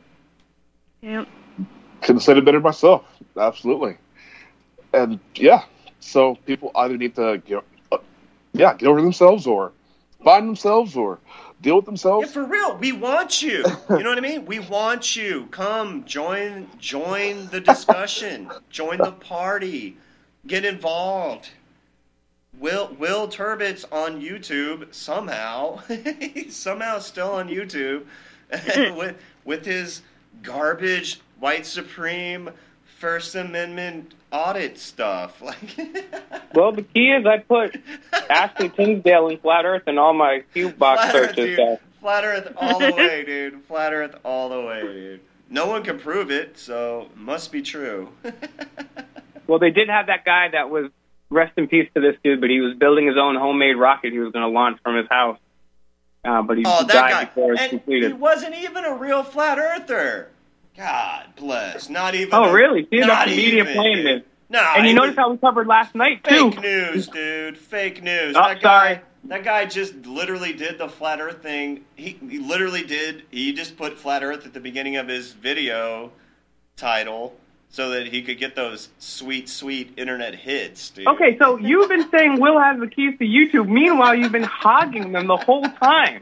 Couldn't have said it better myself. Absolutely. And so people either need to get over themselves, or find themselves, or deal with themselves. Yeah, for real. We want you. You know what I mean? We want you. Come join the discussion. Join the party. Get involved. Will Turbot's on YouTube somehow. He's somehow still on YouTube with his garbage white supreme First Amendment audit stuff. Well, the key is I put Ashley Tinsdale and Flat Earth in all my cube box searches. Flat Earth all the way, dude. Flat Earth all the way, dude. No one can prove it, so it must be true. Well, they did have that guy that was, rest in peace to this dude, but he was building his own homemade rocket he was going to launch from his house. But he died before it was completed. He wasn't even a real Flat Earther. God bless. Not even. Oh, really? See, that's the media playing this. No. And you notice how we covered last night, too. Fake news, dude. Fake news. Oh, sorry. That guy just literally did the Flat Earth thing. He literally did. He just put Flat Earth at the beginning of his video title so that he could get those sweet, sweet internet hits, dude. Okay, so you've been saying Will has the keys to YouTube. Meanwhile, you've been hogging them the whole time.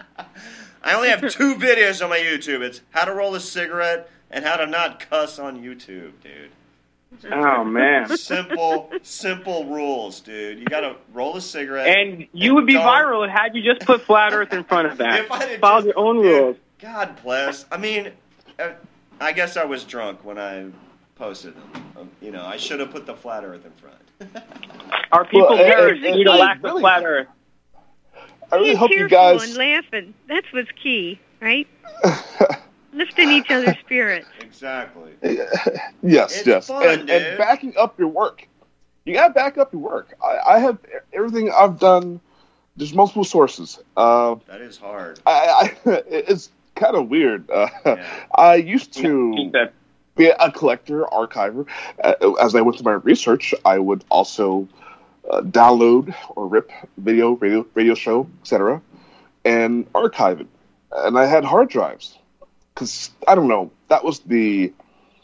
I only have 2 videos on my YouTube. It's how to roll a cigarette and how to not cuss on YouTube, dude. Oh, man. Simple rules, dude. You got to roll a cigarette. And you would be viral had you just put Flat Earth in front of that. Follow your own rules. God bless. I mean, I guess I was drunk when I posted them. I should have put the Flat Earth in front. Our people perish due to lack of Flat Earth. I really hope you guys... and laughing. That's what's key, right? Lifting each other's spirits. Exactly. Yes. Fun, and backing up your work. You got to back up your work. I have everything I've done. There's multiple sources. That is hard. It's kind of weird. I used to be a collector, archiver. As I went through my research, I would also download or rip radio show, etc., and archive it. And I had hard drives. Because, I don't know, that was the,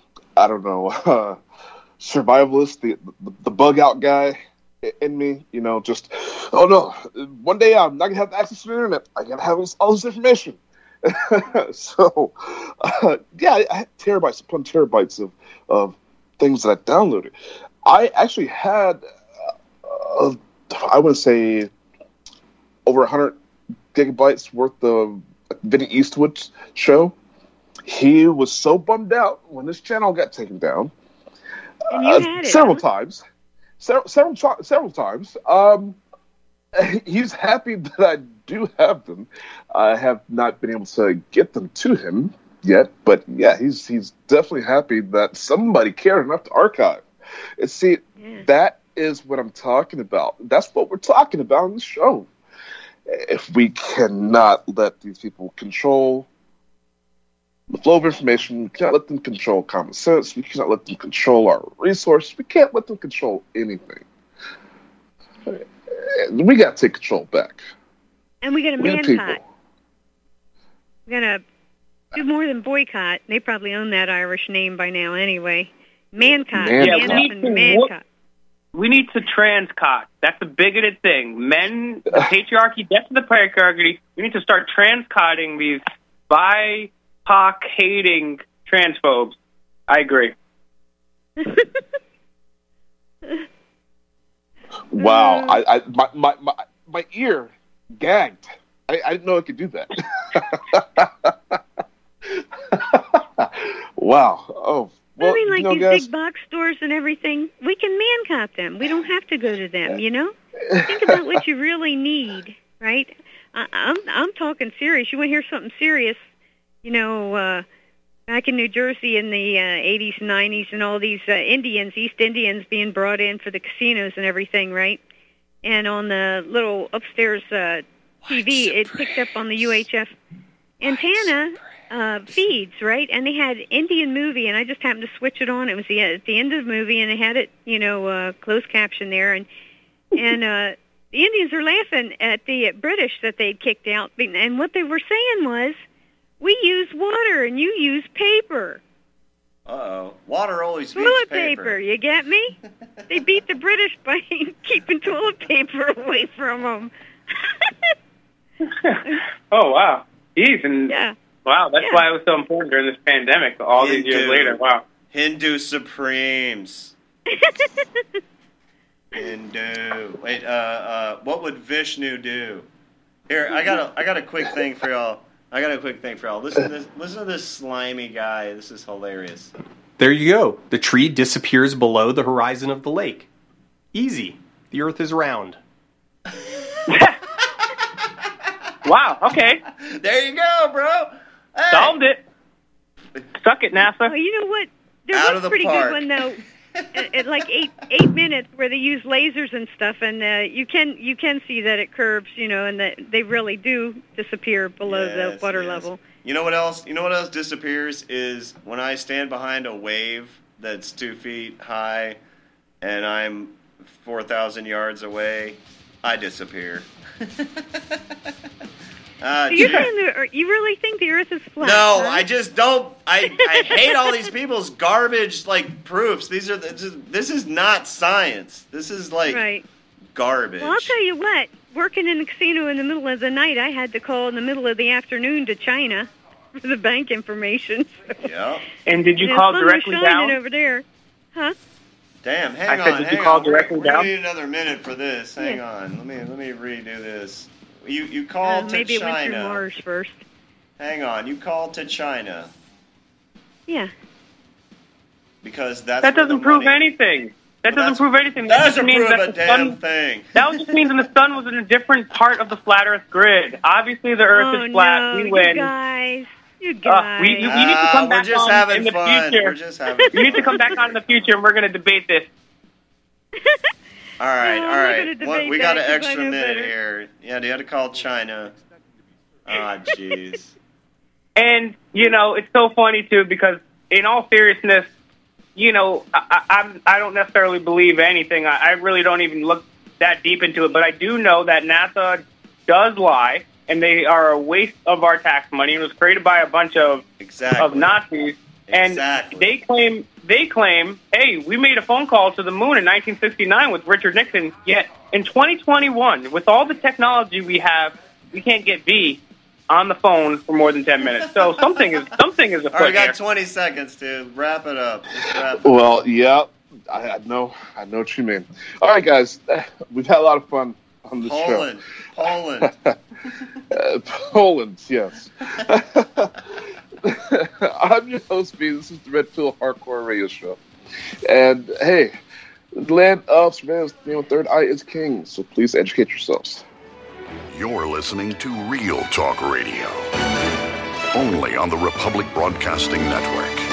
survivalist, the bug-out guy in me, just, oh no, one day I'm not going to have access to the internet. I got to have all this information. So, I had terabytes upon terabytes of things that I downloaded. I actually had, I would say, over 100 gigabytes worth of Vinny Eastwood's show. He was so bummed out when his channel got taken down. And you had it, several times. he's happy that I do have them. I have not been able to get them to him yet, but yeah, he's definitely happy that somebody cared enough to archive. And see, that is what I'm talking about. That's what we're talking about on the show. If we cannot let these people control the flow of information, we cannot let them control common sense, we cannot let them control our resources, we can't let them control anything. We got to take control back. And we got to man-cot. We're going to do more than boycott. They probably own that Irish name by now anyway. Man-cot. Man-cot. We need to transcot. That's a bigoted thing. Men, the patriarchy, death of the patriarchy. We need to start transcotting these BIPOC-hating transphobes. I agree. Wow, my ear gagged. I didn't know I could do that. Wow. Oh. Well, I mean, like these guys, big box stores and everything, we can man-cop them. We don't have to go to them, you know? Think about what you really need, right? I'm talking serious. You want to hear something serious? You know, back in New Jersey in the 80s and 90s and all these East Indians being brought in for the casinos and everything, right? And on the little upstairs TV, it picked up on the UHF antenna feeds, right? And they had Indian movie, and I just happened to switch it on. It was at the end of the movie, and they had it, you know, closed caption there. And the Indians are laughing at the British that they'd kicked out. And what they were saying was, we use water and you use paper. Uh-oh. Water always means toilet paper. You get me? They beat the British by keeping toilet paper away from them. Oh, wow. Even wow, that's why it was so important during this pandemic, all these years later. Wow. Hindu Supremes. Hindu. Wait, what would Vishnu do? Here, I got a quick thing for y'all. Listen to this slimy guy. This is hilarious. There you go. The tree disappears below the horizon of the lake. Easy. The earth is round. Wow, okay. There you go, bro. Hey. Solved it. Suck it, NASA. Well, you know what? There was a pretty good one, though. At like 8 minutes, where they use lasers and stuff, and you can see that it curves, you know, and that they really do disappear below the water level. You know what else? You know what else disappears is when I stand behind a wave that's 2 feet high, and I'm 4,000 yards away. I disappear. So you're saying you really think the Earth is flat? No, huh? I just don't. I hate all these people's garbage like proofs. This is not science. This is like garbage. Well, I'll tell you what. Working in a casino in the middle of the night, I had to call in the middle of the afternoon to China for the bank information. Yeah. And did you call directly down over there? Huh? Damn, hang on. Did you call directly down? We need another minute for this. Hang on. Let me redo this. You called to maybe China. Maybe it went through Mars first. Hang on. You called to China. Yeah. Because that doesn't prove anything. That doesn't prove anything. That doesn't prove a damn thing. That just means that the sun was in a different part of the flat Earth grid. Obviously, the Earth is flat. We win. You guys. You need to come back on in the future. We're just having fun. You need to come back on in the future, and we're going to debate this. All right. We got an extra minute better. here. Yeah, you had to call China. Ah, jeez. And, you know, it's so funny, too, because in all seriousness, you know, I don't necessarily believe anything. I really don't even look that deep into it. But I do know that NASA does lie, and they are a waste of our tax money. It was created by a bunch of Nazis. And they claim, hey, we made a phone call to the moon in 1969 with Richard Nixon, yet in 2021, with all the technology we have, we can't get V on the phone for more than 10 minutes. So something is afoot. All right, we got 20 seconds to wrap it up. Well, yeah, I know what you mean. All right, guys, we've had a lot of fun on this show. Poland. Poland, yes. I'm your host, B. This is the Red Pill Hardcore Radio Show. And, hey, the land of surveillance, the third eye is king, so please educate yourselves. You're listening to Real Talk Radio, only on the Republic Broadcasting Network.